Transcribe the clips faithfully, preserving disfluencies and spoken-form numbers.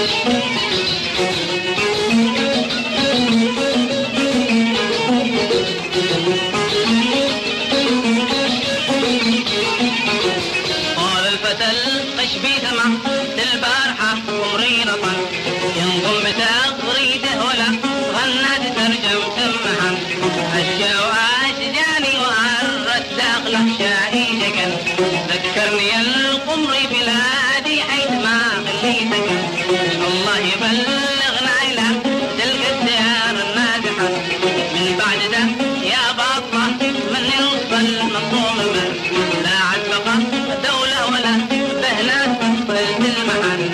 قال الفتى القشبي ثمع البارحة عمري نطن ينضم بتغريده ولا غنى تترجم سمحا أشجى وأشجاني وأرت داخل أحشائي شكل ذكرني القمر بلادي حيث ما خلي سكن الله يبلغنا إلى تلك الديار النازحة من بعد ذا يا باطة من يوصل المطلوب من لا عد بقى دولة ولا بهنا تصل المحل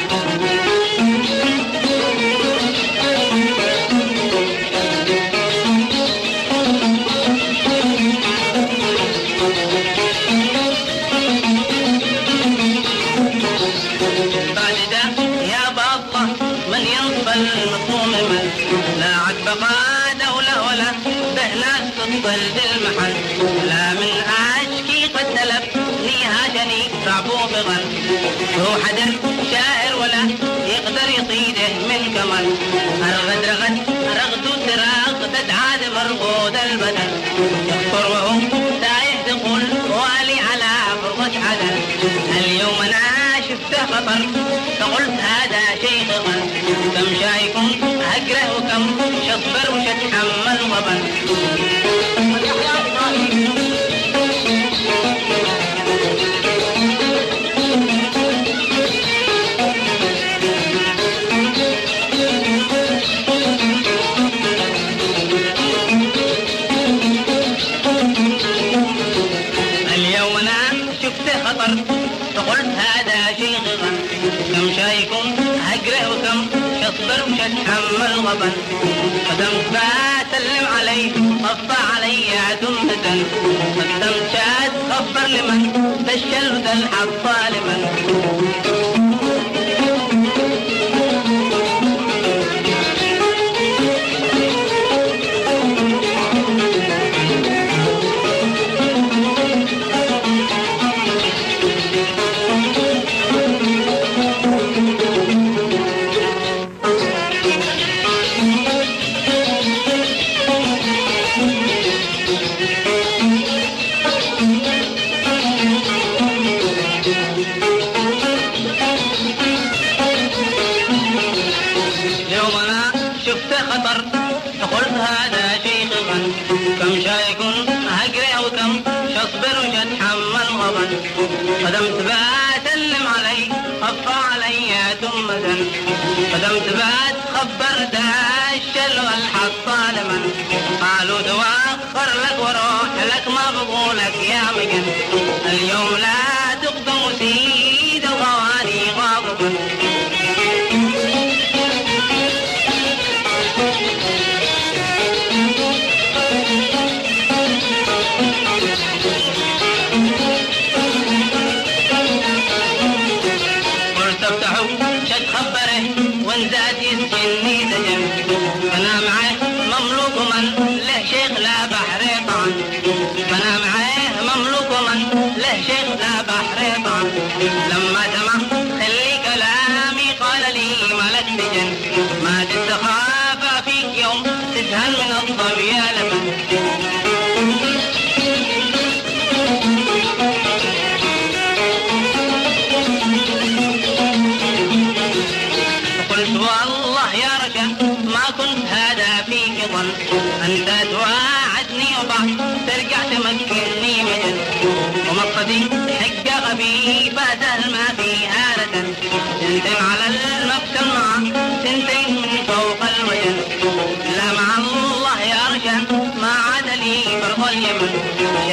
المطلوب من لا عد بقى دولة ولا بهنا تصل المحل لا من أشكي قد تلفني هاجني صعبو بغل هو حدر شاعر ولا يقدر يصيده من كمل أرغد رغد رغد تراغد عاد مرغود البدن يخطر وهو تايه تقول والي على فرقة عدل اليوم أنا شفته خطر فقلت هذا شيء غل كم شايكم هجره وكم شصبر وش اتحمل وبن اليوم انا شفته خطر فقلت هذا شيء غل كم شايكم هجره وكم شصبر وش اتحمل غبن قدمت بسلم عليه خف علي ثمة قدمت شاد خبر لمن دشل تلحق ظالما خطر فقلت هذا شيء غن كم شايكم هجره وكم شصبر وش اتحمل غبن قدمت بسلم علي خف علي ثم ذن قدمت بات خبر داش والحق ظالما قالوا توخر لك وروح لك ما بقولك يا مجن اليوم لا تقدم سيد الغواني غاضبا شد خبره وانزاد يسجني سجن فانا معه مملوك من له شيخ لا بحر طعن فانا معه مملوك من له شيخ لا بحر طعن لما سمع خلي كلامي قال لي ملك سجن ما تستخاف فيك يوم تسهل من الضوء يا لبن قلت والله يا رجا ما كنت هذا فيك ظن أنت توعدني وبعد ترجع تمكنني مجد ومقصدي حق غبي بدل ما فيها ردن سنتين على المقتل مع سنتين من فوق الوجن لا مع الله يا رجا ما عاد لي برغ اليمن